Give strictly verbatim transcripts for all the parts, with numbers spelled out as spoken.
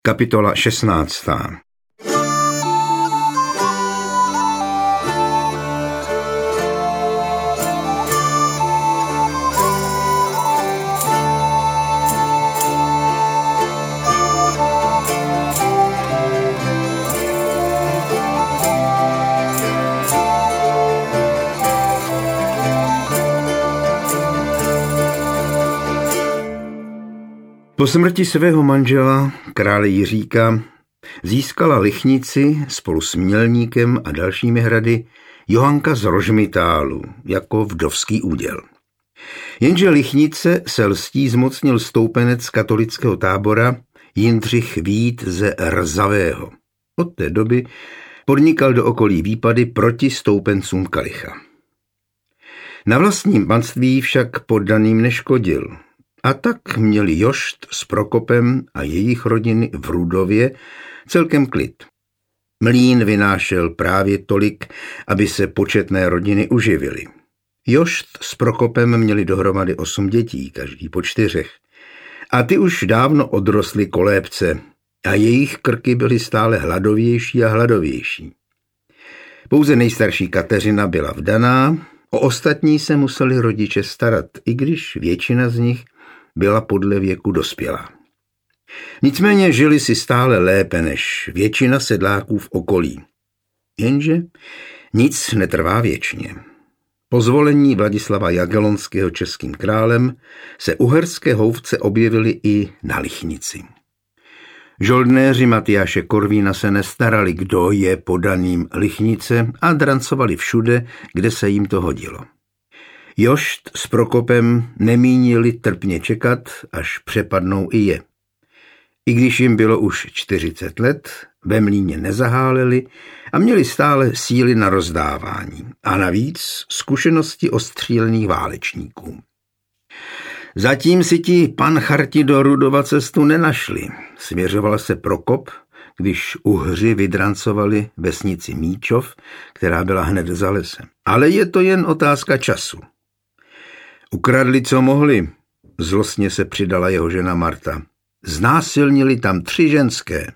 Kapitola šestnáctá. Po smrti svého manžela, krále Jiříka, získala Lichnici spolu s Mělníkem a dalšími hrady Johanka z Rožmitálu jako vdovský úděl. Jenže Lichnice se lstí zmocnil stoupenec katolického tábora Jindřich Vít ze Rzavého. Od té doby podnikal do okolí výpady proti stoupencům Kalicha. Na vlastním panství však poddaným neškodil. A tak měli Jošt s Prokopem a jejich rodiny v Rudově celkem klid. Mlýn vynášel právě tolik, aby se početné rodiny uživily. Jošt s Prokopem měli dohromady osm dětí, každý po čtyřech. A ty už dávno odrostly kolébce a jejich krky byly stále hladovější a hladovější. Pouze nejstarší Kateřina byla vdaná, o ostatní se museli rodiče starat, i když většina z nich byla podle věku dospělá. Nicméně žili si stále lépe než většina sedláků v okolí. Jenže nic netrvá věčně. Po zvolení Vladislava Jagellonského českým králem se uherské houfce objevily i na Lichnici. Žoldnéři Matyáše Korvína se nestarali, kdo je podaným Lichnice, a drancovali všude, kde se jim to hodilo. Jošt s Prokopem nemínili trpně čekat, až přepadnou i je. I když jim bylo už čtyřicet let, ve mlýně nezaháleli a měli stále síly na rozdávání a navíc zkušenosti ostřílených válečníků. Zatím si ti pancharti do Rudova cestu nenašli, svěřoval se Prokop, když Uhři vydrancovali vesnici Míčov, která byla hned za lesem. Ale je to jen otázka času. Ukradli, co mohli, zlostně se přidala jeho žena Marta. Znásilnili tam tři ženské.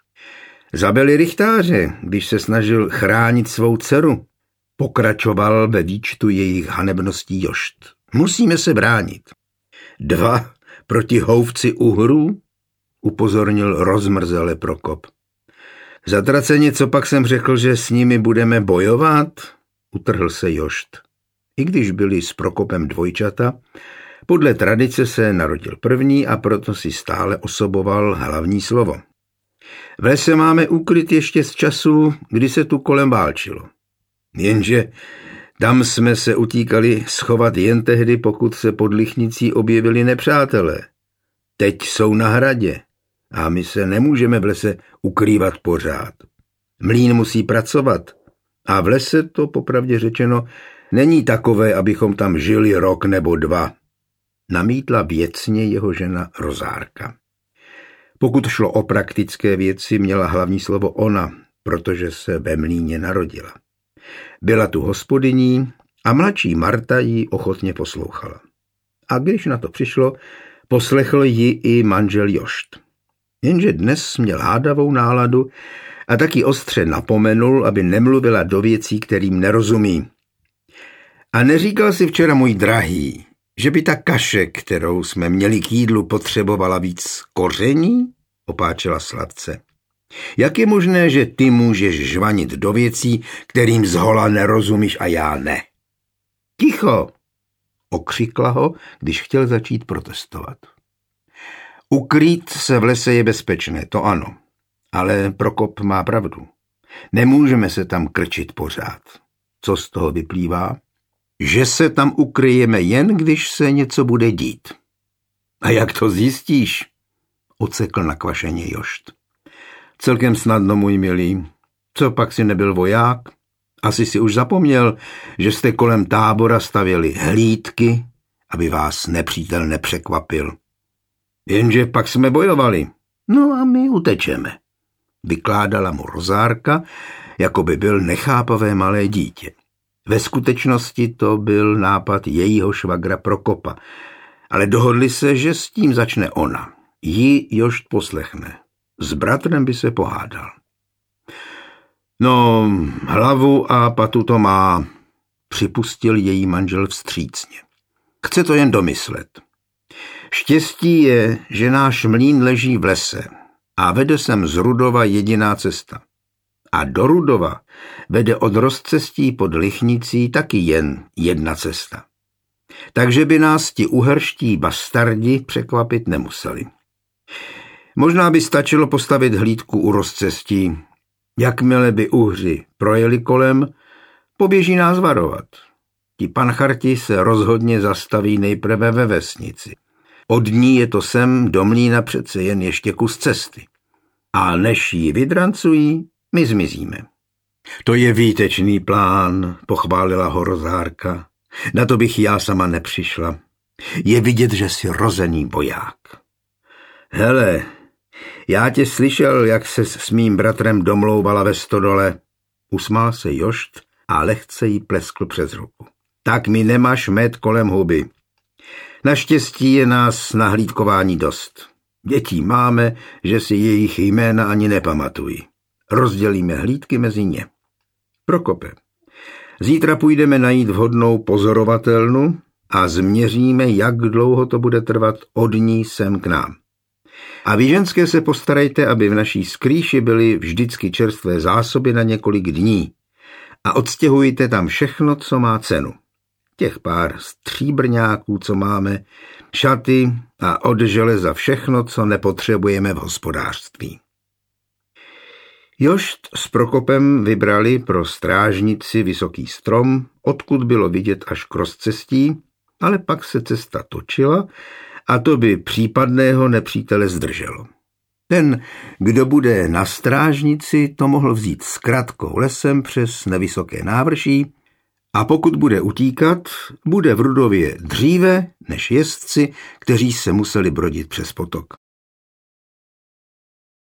Zabili rychtáře, když se snažil chránit svou dceru. Pokračoval ve výčtu jejich hanebností Jošt. Musíme se bránit. Dva proti houfci Uhrů, upozornil rozmrzele Prokop. Zatraceně, co pak jsem řekl, že s nimi budeme bojovat, utrhl se Jošt. I když byli s Prokopem dvojčata, podle tradice se narodil první a proto si stále osoboval hlavní slovo. V lese máme úkryt ještě z času, kdy se tu kolem válčilo. Jenže tam jsme se utíkali schovat jen tehdy, pokud se pod Lichnicí objevili nepřátelé. Teď jsou na hradě a my se nemůžeme v lese ukrývat pořád. Mlýn musí pracovat a v lese to popravdě řečeno není takové, abychom tam žili rok nebo dva, namítla věcně jeho žena Rozárka. Pokud šlo o praktické věci, měla hlavní slovo ona, protože se ve mlýně narodila. Byla tu hospodyní a mladší Marta ji ochotně poslouchala. A když na to přišlo, poslechl ji i manžel Jošt. Jenže dnes měl hádavou náladu a taky ostře napomenul, aby nemluvila do věcí, kterým nerozumí. A neříkal si včera, můj drahý, že by ta kaše, kterou jsme měli k jídlu, potřebovala víc koření? Opáčela sladce. Jak je možné, že ty můžeš žvanit do věcí, kterým zhola nerozumíš a já ne? Ticho, okřikla ho, když chtěl začít protestovat. Ukrýt se v lese je bezpečné, to ano, ale Prokop má pravdu. Nemůžeme se tam krčit pořád. Co z toho vyplývá? Že se tam ukryjeme jen, když se něco bude dít. A jak to zjistíš? Ocekl nakvašeně Jošt. Celkem snadno, můj milý. Co pak si nebyl voják? Asi si už zapomněl, že jste kolem tábora stavěli hlídky, aby vás nepřítel nepřekvapil. Jenže pak jsme bojovali. No a my utečeme. Vykládala mu Rozárka, jako by byl nechápavé malé dítě. Ve skutečnosti to byl nápad jejího švagra Prokopa, ale dohodli se, že s tím začne ona. Ji Jošt poslechne. S bratrem by se pohádal. No, hlavu a patu to má, připustil její manžel vstřícně. Chce to jen domyslet. Štěstí je, že náš mlýn leží v lese a vede sem z Rudova jediná cesta. A do Rudova vede od rozcestí pod Lichnicí taky jen jedna cesta. Takže by nás ti uherští bastardi překvapit nemuseli. Možná by stačilo postavit hlídku u rozcestí. Jakmile by uhři projeli kolem, poběží nás varovat. Ti pancharti se rozhodně zastaví nejprve ve vesnici. Od ní je to sem do mlýna přece jen ještě kus cesty. A než ji vydrancují, my zmizíme. To je výtečný plán, pochválila ho Rozárka. Na to bych já sama nepřišla. Je vidět, že jsi rozený voják. Hele, já tě slyšel, jak se s mým bratrem domlouvala ve stodole. Usmál se Jošt a lehce jí pleskl přes ruku. Tak mi nemáš med kolem huby. Naštěstí je nás na hlídkování dost. Dětí máme, že si jejich jména ani nepamatují. Rozdělíme hlídky mezi ně. Prokope, zítra půjdeme najít vhodnou pozorovatelnu a změříme, jak dlouho to bude trvat od ní sem k nám. A vy ženské se postarejte, aby v naší skrýši byly vždycky čerstvé zásoby na několik dní a odstěhujte tam všechno, co má cenu. Těch pár stříbrňáků, co máme, šaty a od železa všechno, co nepotřebujeme v hospodářství. Jošt s Prokopem vybrali pro strážnici vysoký strom, odkud bylo vidět až k rozcestí, ale pak se cesta točila a to by případného nepřítele zdrželo. Ten, kdo bude na strážnici, to mohl vzít s kratkou lesem přes nevysoké návrší a pokud bude utíkat, bude v Rudově dříve než jezdci, kteří se museli brodit přes potok.